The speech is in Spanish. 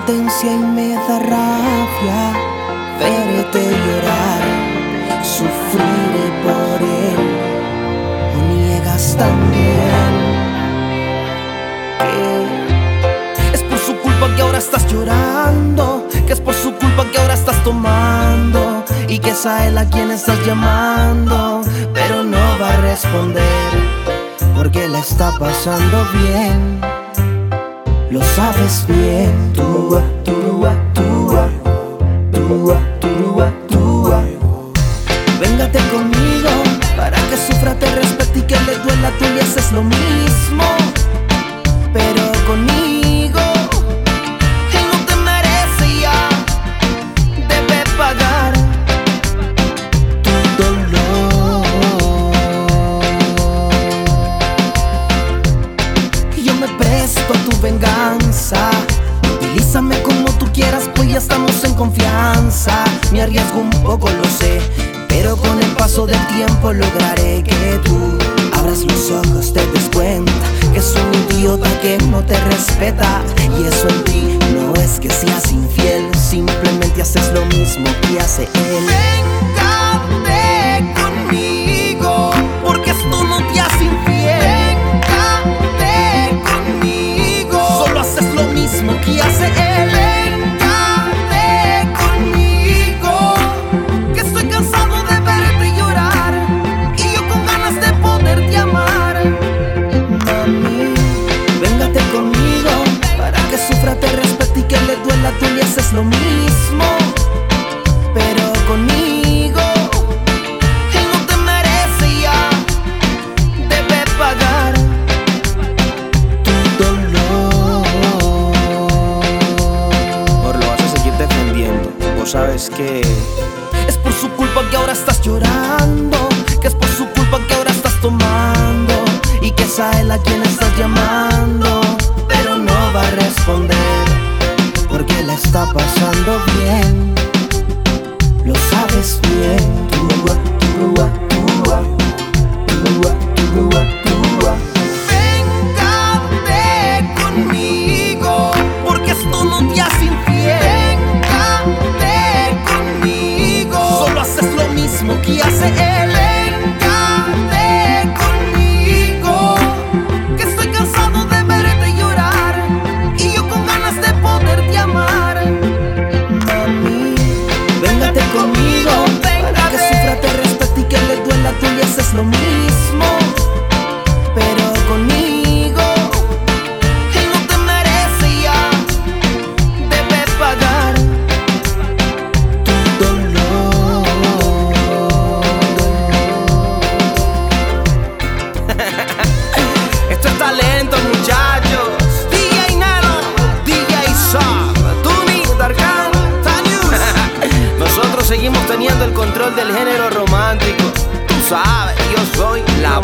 impotencia y me da rabia verte llorar. Sufriré por él, o niegas también que es por su culpa que ahora estás llorando, que es por su culpa que ahora estás tomando, y que es a él a quien estás llamando, pero no va a responder porque la está pasando bien. Lo sabes bien. Túa, túa, túa, túa, túa, túa. Véngate conmigo para que sufra, te respete y que le duela. Tú le haces lo mismo, pero conmigo él no te merece ya. Debe pagar tu dolor. Y yo me presto a tu venganza. Utilízame como tú quieras, pues ya estamos en confianza. Me arriesgo un poco, lo sé, pero con el paso del tiempo lograré que tú abras los ojos, te des cuenta que soy un idiota que no te respeta. Y eso en ti no es que seas infiel, simplemente haces lo mismo que hace él. Véngate conmigo, porque esto no te hace infiel. Véngate conmigo, solo haces lo mismo que hace él. Véngate conmigo, que estoy cansado de verte llorar y yo con ganas de poderte amar. Mami, véngate conmigo para que sufra, te respete y que le duela. Tú le haces lo mismo, pero conmigo él no te merece ya. Debe pagar tu dolor. Amor, lo vas a seguir defendiendo. Vos sabes que es por su culpa que ahora estás llorando, que es por su culpa que ahora estás tomando, y que es a él a quien estás llamando, pero no va a responder porque la está pasando bien. Lo sabes bien. Túa, túa, túa, túa, túa, túa. Véngate conmigo, porque esto no te hace infiel. Véngate conmigo, solo haces lo mismo que hace él. Véngate conmigo, que estoy cansado de verte llorar y yo con ganas de poderte amar. Mami, véngate conmigo para que sufra, te respete y que le duela. Tú le haces lo mismo, pero conmigo él no te merece ya. Debe pagar tu dolor. esto es talento, muchachos. DJ Nano, DJ Sock, Tuni, Darkan, Tanius. Nosotros seguimos teniendo el control del género romántico. Tú sabes, yo soy la